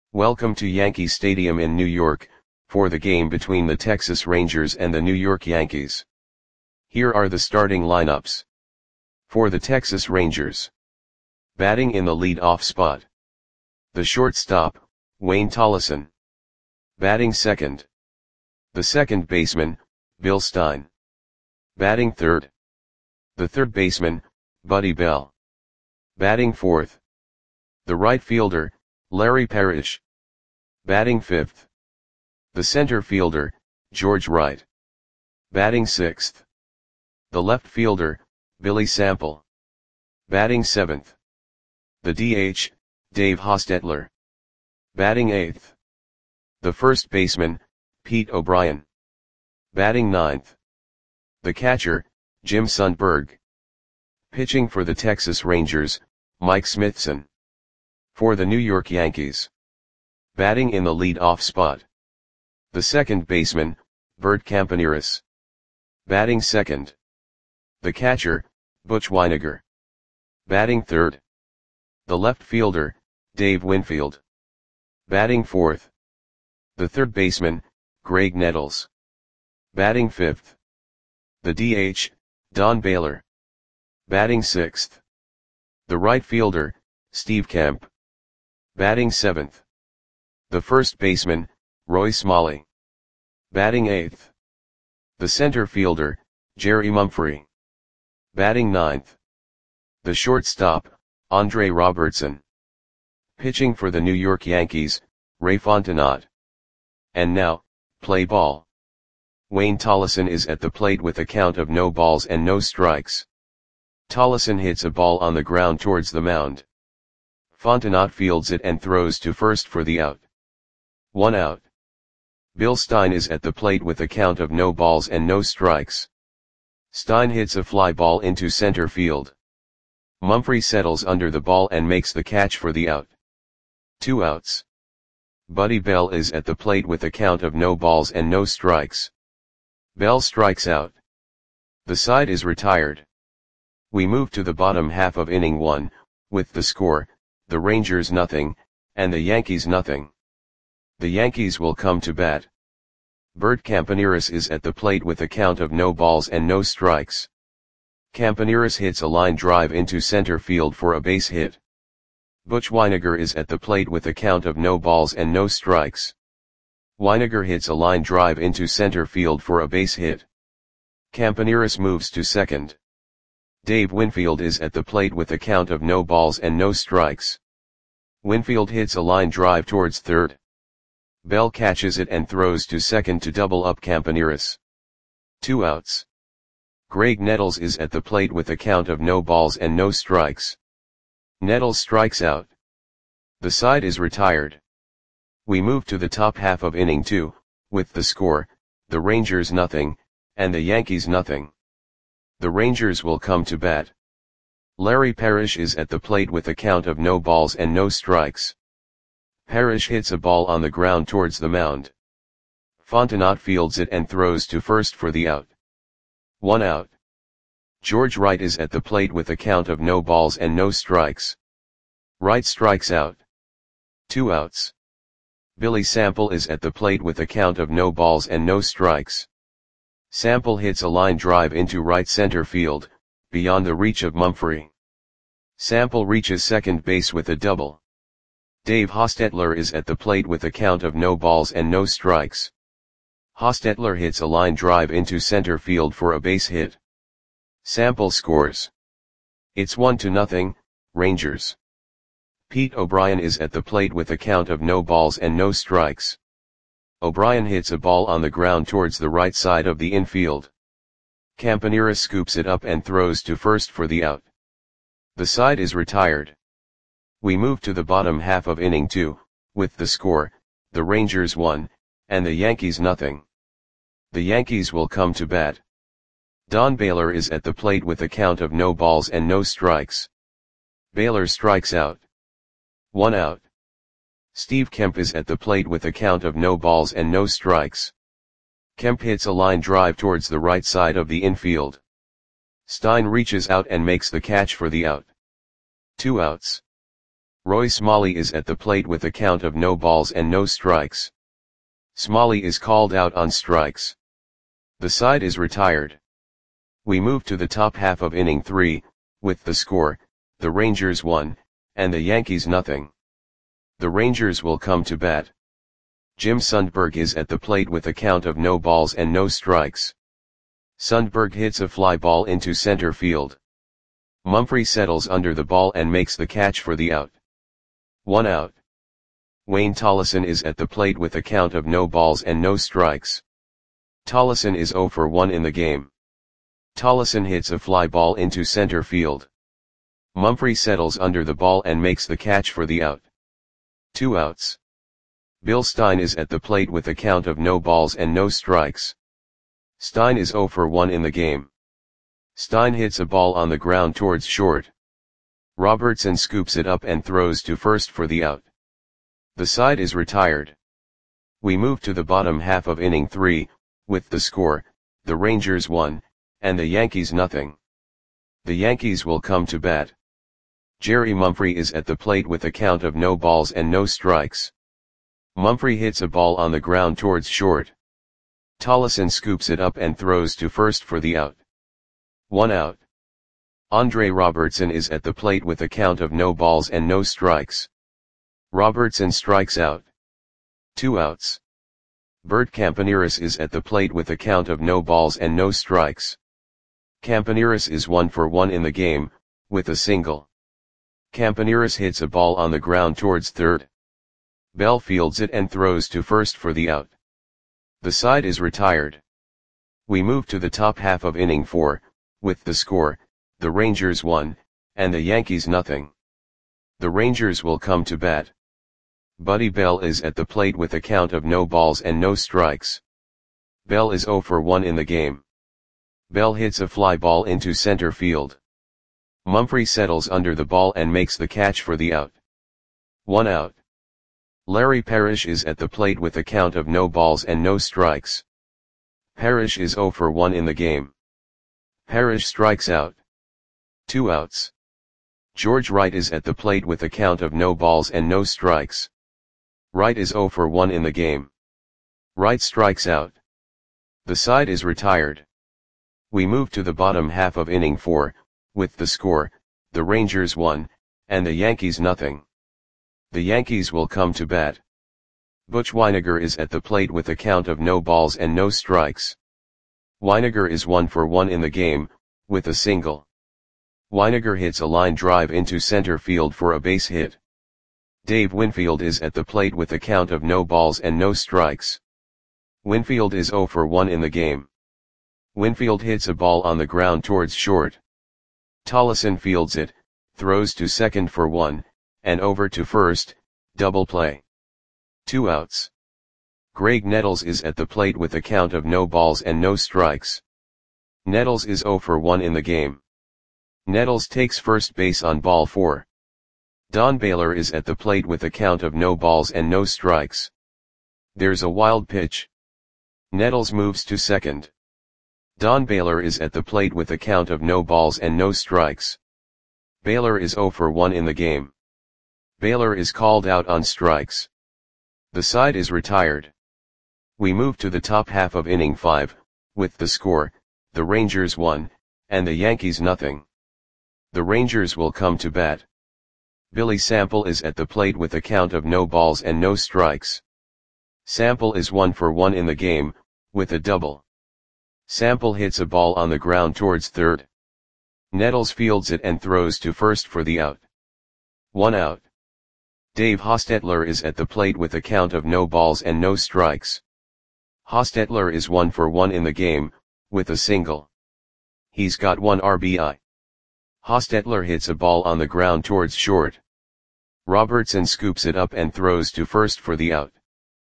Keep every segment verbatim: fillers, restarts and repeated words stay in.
Welcome to Yankee Stadium in New York, for the game between the Texas Rangers and the New York Yankees. Here are the starting lineups. For the Texas Rangers. Batting in the lead-off spot. The shortstop, Wayne Tolleson. Batting second. The second baseman, Bill Stein. Batting third. The third baseman, Buddy Bell. Batting fourth. The right fielder, Larry Parrish. Batting fifth. The center fielder, George Wright. Batting sixth. The left fielder, Billy Sample. Batting seventh. The D H, Dave Hostetler. Batting eighth. The first baseman, Pete O'Brien. Batting ninth. The catcher, Jim Sundberg. Pitching for the Texas Rangers, Mike Smithson. For the New York Yankees. Batting in the lead-off spot. The second baseman, Bert Campaneris. Batting second. The catcher, Butch Wynegar. Batting third. The left fielder, Dave Winfield. Batting fourth. The third baseman, Greg Nettles. Batting fifth. The D H, Don Baylor. Batting sixth. The right fielder, Steve Kemp. Batting seventh. The first baseman, Roy Smalley. Batting eighth. The center fielder, Jerry Mumphrey. Batting ninth. The shortstop, Andre Robertson. Pitching for the New York Yankees, Ray Fontenot. And now, play ball. Wayne Tolleson is at the plate with a count of no balls and no strikes. Tolleson hits a ball on the ground towards the mound. Fontenot fields it and throws to first for the out. One out. Bill Stein is at the plate with a count of no balls and no strikes. Stein hits a fly ball into center field. Mumphrey settles under the ball and makes the catch for the out. Two outs. Buddy Bell is at the plate with a count of no balls and no strikes. Bell strikes out. The side is retired. We move to the bottom half of inning one, with the score, the Rangers nothing, and the Yankees nothing. The Yankees will come to bat. Bert Campaneris is at the plate with a count of no balls and no strikes. Campaneris hits a line drive into center field for a base hit. Butch Wynegar is at the plate with a count of no balls and no strikes. Wynegar hits a line drive into center field for a base hit. Campaneris moves to second. Dave Winfield is at the plate with a count of no balls and no strikes. Winfield hits a line drive towards third. Bell catches it and throws to second to double up Campaneris. Two outs. Greg Nettles is at the plate with a count of no balls and no strikes. Nettles strikes out. The side is retired. We move to the top half of inning two, with the score, the Rangers nothing, and the Yankees nothing. The Rangers will come to bat. Larry Parrish is at the plate with a count of no balls and no strikes. Parrish hits a ball on the ground towards the mound. Fontenot fields it and throws to first for the out. One out. George Wright is at the plate with a count of no balls and no strikes. Wright strikes out. Two outs. Billy Sample is at the plate with a count of no balls and no strikes. Sample hits a line drive into right center field, beyond the reach of Mumphrey. Sample reaches second base with a double. Dave Hostetler is at the plate with a count of no balls and no strikes. Hostetler hits a line drive into center field for a base hit. Sample scores. It's one to nothing, Rangers. Pete O'Brien is at the plate with a count of no balls and no strikes. O'Brien hits a ball on the ground towards the right side of the infield. Campaneris scoops it up and throws to first for the out. The side is retired. We move to the bottom half of inning two, with the score, the Rangers one, and the Yankees nothing. The Yankees will come to bat. Don Baylor is at the plate with a count of no balls and no strikes. Baylor strikes out. One out. Steve Kemp is at the plate with a count of no balls and no strikes. Kemp hits a line drive towards the right side of the infield. Stein reaches out and makes the catch for the out. Two outs. Roy Smalley is at the plate with a count of no balls and no strikes. Smalley is called out on strikes. The side is retired. We move to the top half of inning three, with the score, the Rangers one, and the Yankees nothing. The Rangers will come to bat. Jim Sundberg is at the plate with a count of no balls and no strikes. Sundberg hits a fly ball into center field. Mumphrey settles under the ball and makes the catch for the out. One out. Wayne Tollison is at the plate with a count of no balls and no strikes. Tollison is oh for one in the game. Tollison hits a fly ball into center field. Mumphrey settles under the ball and makes the catch for the out. Two outs. Bill Stein is at the plate with a count of no balls and no strikes. Stein is oh for one in the game. Stein hits a ball on the ground towards short. Robertson scoops it up and throws to first for the out. The side is retired. We move to the bottom half of inning three, with the score, the Rangers one, and the Yankees nothing. The Yankees will come to bat. Jerry Mumphrey is at the plate with a count of no balls and no strikes. Mumphrey hits a ball on the ground towards short. Tollison scoops it up and throws to first for the out. One out. Andre Robertson is at the plate with a count of no balls and no strikes. Robertson strikes out. Two outs. Bert Campaneris is at the plate with a count of no balls and no strikes. Campaneris is one for one in the game, with a single. Campaneris hits a ball on the ground towards third. Bell fields it and throws to first for the out. The side is retired. We move to the top half of inning four, with the score, the Rangers one, and the Yankees nothing. The Rangers will come to bat. Buddy Bell is at the plate with a count of no balls and no strikes. Bell is oh for one in the game. Bell hits a fly ball into center field. Mumphrey settles under the ball and makes the catch for the out. One out. Larry Parrish is at the plate with a count of no balls and no strikes. Parrish is oh for one in the game. Parrish strikes out. Two outs. George Wright is at the plate with a count of no balls and no strikes. Wright is oh for one in the game. Wright strikes out. The side is retired. We move to the bottom half of inning four, with the score, the Rangers one, and the Yankees nothing. The Yankees will come to bat. Butch Wynegar is at the plate with a count of no balls and no strikes. Wynegar is one for one in the game, with a single. Wynegar hits a line drive into center field for a base hit. Dave Winfield is at the plate with a count of no balls and no strikes. Winfield is oh for one in the game. Winfield hits a ball on the ground towards short. Tollison fields it, throws to second for one, and over to first, double play. Two outs. Greg Nettles is at the plate with a count of no balls and no strikes. Nettles is oh for one in the game. Nettles takes first base on ball four. Don Baylor is at the plate with a count of no balls and no strikes. There's a wild pitch. Nettles moves to second. Don Baylor is at the plate with a count of no balls and no strikes. Baylor is oh for one in the game. Baylor is called out on strikes. The side is retired. We move to the top half of inning five, with the score, the Rangers one, and the Yankees nothing. The Rangers will come to bat. Billy Sample is at the plate with a count of no balls and no strikes. Sample is one for one in the game, with a double. Sample hits a ball on the ground towards third. Nettles fields it and throws to first for the out. One out. Dave Hostetler is at the plate with a count of no balls and no strikes. Hostetler is one for one in the game, with a single. He's got one R B I. Hostetler hits a ball on the ground towards short. Robertson scoops it up and throws to first for the out.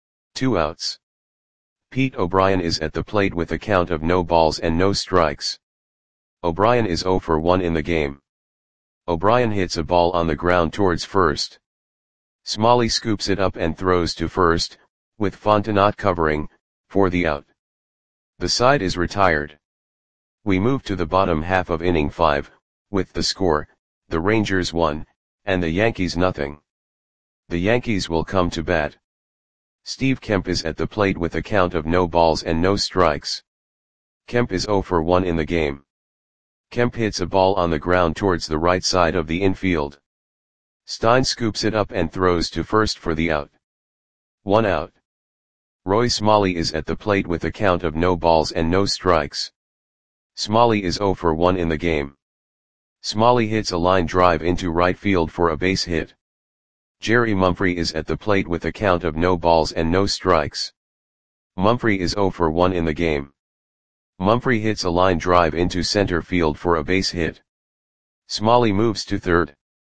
Two outs. Pete O'Brien is at the plate with a count of no balls and no strikes. O'Brien is oh for one in the game. O'Brien hits a ball on the ground towards first. Smalley scoops it up and throws to first, with Fontenot covering, for the out. The side is retired. We move to the bottom half of inning five, with the score, the Rangers one, and the Yankees nothing. The Yankees will come to bat. Steve Kemp is at the plate with a count of no balls and no strikes. Kemp is zero for one in the game. Kemp hits a ball on the ground towards the right side of the infield. Stein scoops it up and throws to first for the out. One out. Roy Smalley is at the plate with a count of no balls and no strikes. Smalley is zero for one in the game. Smalley hits a line drive into right field for a base hit. Jerry Mumphrey is at the plate with a count of no balls and no strikes. Mumphrey is zero for one in the game. Mumphrey hits a line drive into center field for a base hit. Smalley moves to third.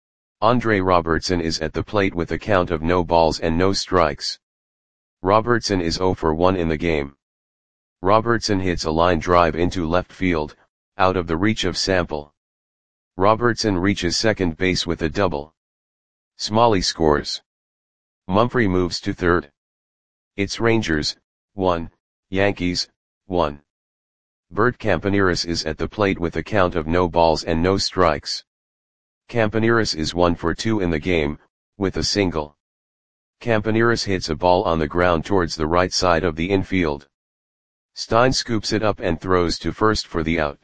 Andre Robertson is at the plate with a count of no balls and no strikes. Robertson is zero for one in the game. Robertson hits a line drive into left field, out of the reach of Sample. Robertson reaches second base with a double. Smalley scores. Mumphrey moves to third. It's Rangers, one, Yankees, one. Bert Campaneris is at the plate with a count of no balls and no strikes. Campaneris is one for two in the game, with a single. Campaneris hits a ball on the ground towards the right side of the infield. Stein scoops it up and throws to first for the out.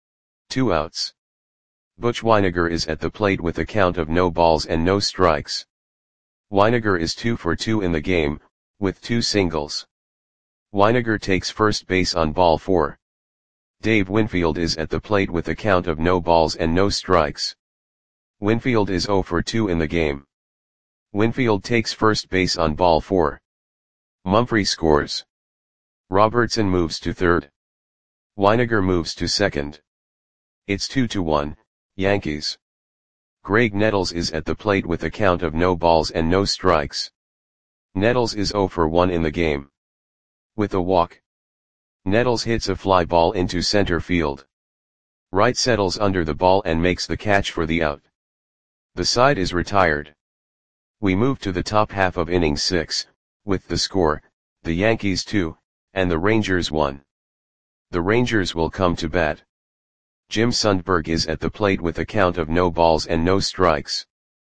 Two outs. Butch Wynegar is at the plate with a count of no balls and no strikes. Wynegar is two for two in the game, with two singles. Wynegar takes first base on ball four. Dave Winfield is at the plate with a count of no balls and no strikes. Winfield is zero for two in the game. Winfield takes first base on ball four. Mumphrey scores. Robertson moves to third. Wynegar moves to second. It's two to one. Yankees. Greg Nettles is at the plate with a count of no balls and no strikes. Nettles is zero for one in the game. With a walk. Nettles hits a fly ball into center field. Wright settles under the ball and makes the catch for the out. The side is retired. We move to the top half of inning six, with the score, the Yankees two, and the Rangers one. The Rangers will come to bat. Jim Sundberg is at the plate with a count of no balls and no strikes.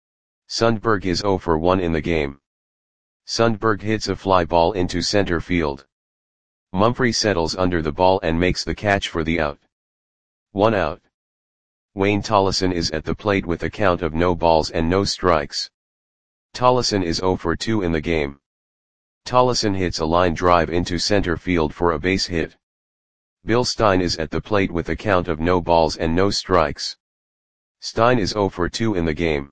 Sundberg is zero for one in the game. Sundberg hits a fly ball into center field. Mumphrey settles under the ball and makes the catch for the out. One out. Wayne Tollison is at the plate with a count of no balls and no strikes. Tollison is zero for two in the game. Tollison hits a line drive into center field for a base hit. Bill Stein is at the plate with a count of no balls and no strikes. Stein is zero for two in the game.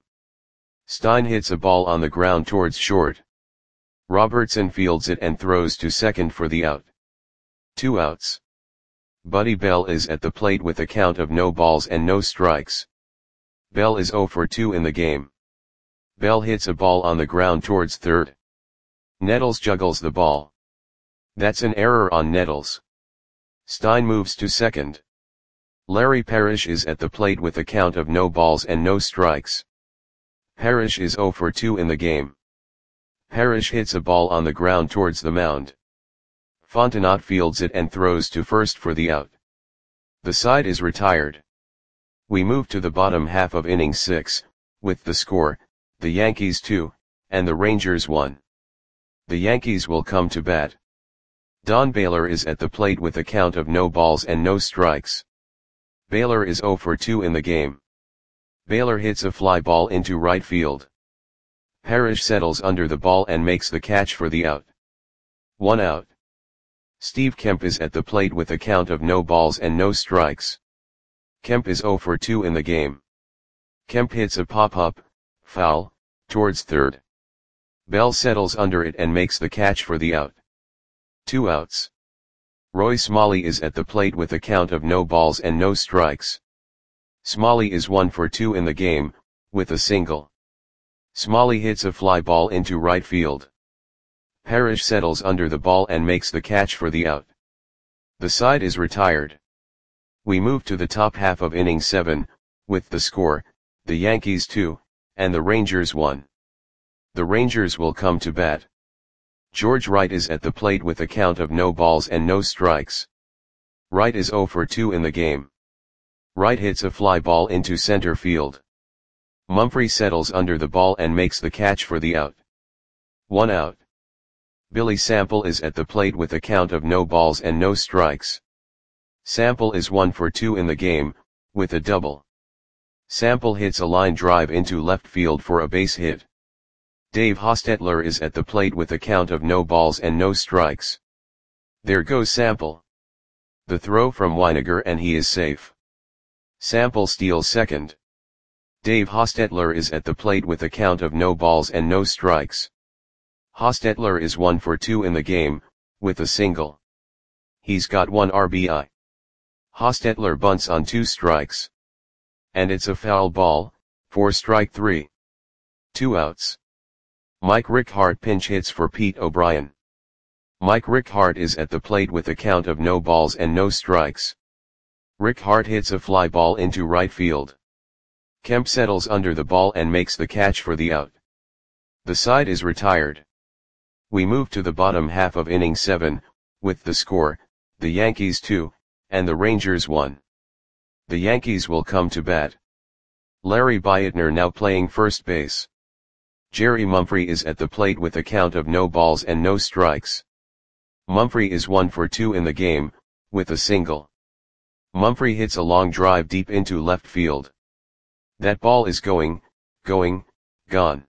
Stein hits a ball on the ground towards short. Robertson fields it and throws to second for the out. Two outs. Buddy Bell is at the plate with a count of no balls and no strikes. Bell is zero for two in the game. Bell hits a ball on the ground towards third. Nettles juggles the ball. That's an error on Nettles. Stein moves to second. Larry Parrish is at the plate with a count of no balls and no strikes. Parrish is zero for two in the game. Parrish hits a ball on the ground towards the mound. Fontenot fields it and throws to first for the out. The side is retired. We move to the bottom half of inning six, with the score, the Yankees two, and the Rangers one. The Yankees will come to bat. Don Baylor is at the plate with a count of no balls and no strikes. Baylor is zero for two in the game. Baylor hits a fly ball into right field. Parrish settles under the ball and makes the catch for the out. One out. Steve Kemp is at the plate with a count of no balls and no strikes. Kemp is zero for two in the game. Kemp hits a pop-up, foul, towards third. Bell settles under it and makes the catch for the out. Two outs. Roy Smalley is at the plate with a count of no balls and no strikes. Smalley is one for two in the game, with a single. Smalley hits a fly ball into right field. Parrish settles under the ball and makes the catch for the out. The side is retired. We move to the top half of inning seven, with the score, the Yankees two, and the Rangers one. The Rangers will come to bat. George Wright is at the plate with a count of no balls and no strikes. Wright is zero for two in the game. Wright hits a fly ball into center field. Mumphrey settles under the ball and makes the catch for the out. One out. Billy Sample is at the plate with a count of no balls and no strikes. Sample is one for two in the game, with a double. Sample hits a line drive into left field for a base hit. Dave Hostetler is at the plate with a count of no balls and no strikes. There goes Sample. The throw from Weiniger and he is safe. Sample steals second. Dave Hostetler is at the plate with a count of no balls and no strikes. Hostetler is one for two in the game, with a single. He's got one R B I. Hostetler bunts on two strikes. And it's a foul ball, for strike three. Two outs. Mike Rickhart pinch hits for Pete O'Brien. Mike Rickhart is at the plate with a count of no balls and no strikes. Rickhart hits a fly ball into right field. Kemp settles under the ball and makes the catch for the out. The side is retired. We move to the bottom half of inning seven, with the score, the Yankees two, and the Rangers one. The Yankees will come to bat. Larry Beitner now playing first base. Jerry Mumphrey is at the plate with a count of no balls and no strikes. Mumphrey is one for two in the game, with a single. Mumphrey hits a long drive deep into left field. That ball is going, going, gone.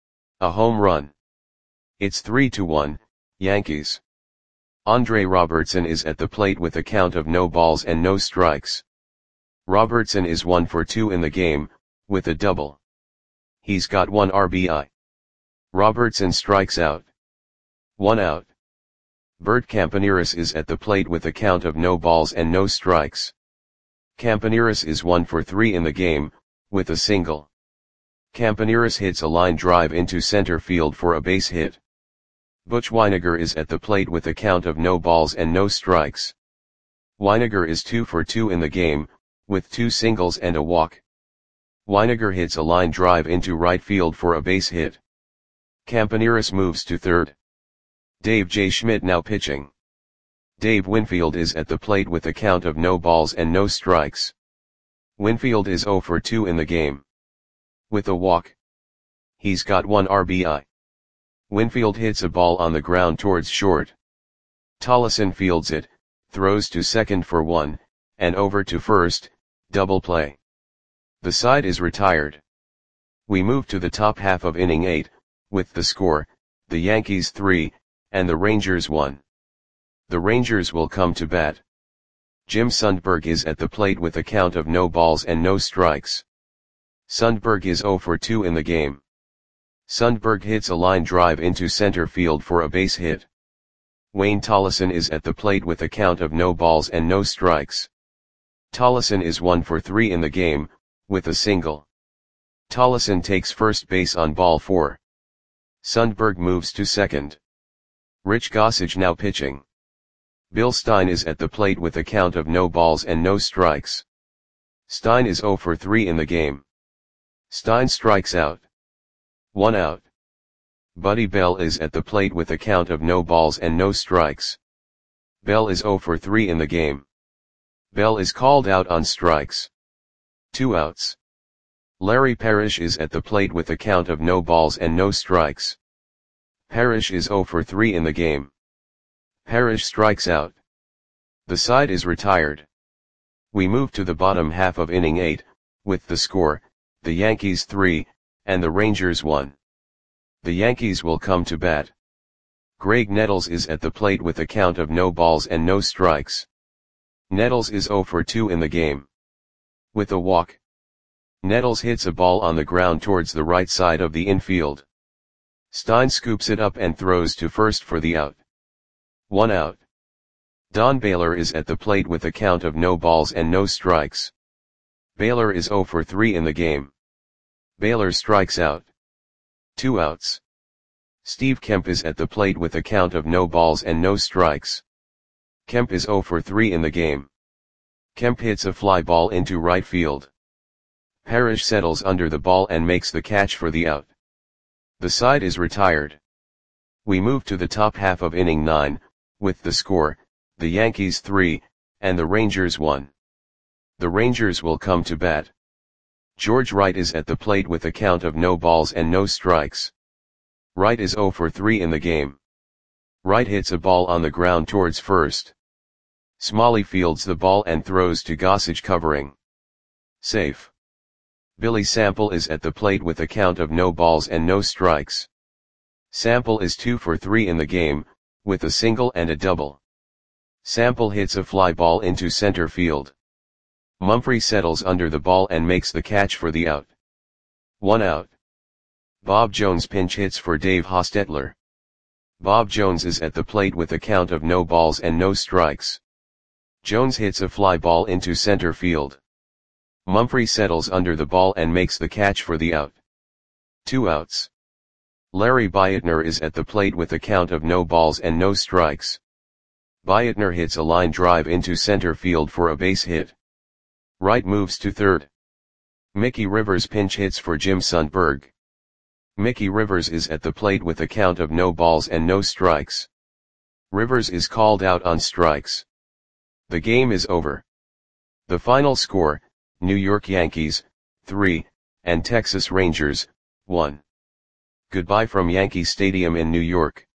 A home run. It's three to one, Yankees. Andre Robertson is at the plate with a count of no balls and no strikes. Robertson is one for two in the game, with a double. He's got one R B I. Robertson strikes out. One out. Bert Campaneris is at the plate with a count of no balls and no strikes. Campaneris is one for three in the game, with a single. Campaneris hits a line drive into center field for a base hit. Butch Weiniger is at the plate with a count of no balls and no strikes. Weiniger is two for two in the game, with two singles and a walk. Weiniger hits a line drive into right field for a base hit. Campaneris moves to third. Dave J. Schmidt now pitching. Dave Winfield is at the plate with a count of no balls and no strikes. Winfield is zero for two in the game. With a walk. He's got one R B I. Winfield hits a ball on the ground towards short. Tollison fields it, throws to second for one, and over to first, double play. The side is retired. We move to the top half of inning eight, with the score, the Yankees three, and the Rangers one. The Rangers will come to bat. Jim Sundberg is at the plate with a count of no balls and no strikes. Sundberg is zero for two in the game. Sundberg hits a line drive into center field for a base hit. Wayne Tollison is at the plate with a count of no balls and no strikes. Tollison is one for three in the game, with a single. Tollison takes first base on ball four. Sundberg moves to second. Rich Gossage now pitching. Bill Stein is at the plate with a count of no balls and no strikes. Stein is zero for three in the game. Stein strikes out. One out. Buddy Bell is at the plate with a count of no balls and no strikes. Bell is zero for three in the game. Bell is called out on strikes. Two outs. Larry Parrish is at the plate with a count of no balls and no strikes. Parrish is zero for three in the game. Parrish strikes out. The side is retired. We move to the bottom half of inning eight, with the score, the Yankees three, and the Rangers one. The Yankees will come to bat. Greg Nettles is at the plate with a count of no balls and no strikes. Nettles is zero for two in the game. With a walk. Nettles hits a ball on the ground towards the right side of the infield. Stein scoops it up and throws to first for the out. One out. Don Baylor is at the plate with a count of no balls and no strikes. Baylor is zero for three in the game. Baylor strikes out. Two outs. Steve Kemp is at the plate with a count of no balls and no strikes. Kemp is zero for three in the game. Kemp hits a fly ball into right field. Parrish settles under the ball and makes the catch for the out. The side is retired. We move to the top half of inning nine, with the score, the Yankees three, and the Rangers one. The Rangers will come to bat. George Wright is at the plate with a count of no balls and no strikes. Wright is zero for three in the game. Wright hits a ball on the ground towards first. Smalley fields the ball and throws to Gossage covering. Safe. Billy Sample is at the plate with a count of no balls and no strikes. Sample is two for three in the game, with a single and a double. Sample hits a fly ball into center field. Mumphrey settles under the ball and makes the catch for the out. One out. Bob Jones pinch hits for Dave Hostetler. Bob Jones is at the plate with a count of no balls and no strikes. Jones hits a fly ball into center field. Mumphrey settles under the ball and makes the catch for the out. Two outs. Larry Byatner is at the plate with a count of no balls and no strikes. Byatner hits a line drive into center field for a base hit. Wright moves to third. Mickey Rivers pinch hits for Jim Sundberg. Mickey Rivers is at the plate with a count of no balls and no strikes. Rivers is called out on strikes. The game is over. The final score, New York Yankees, three, and Texas Rangers, one. Goodbye from Yankee Stadium in New York.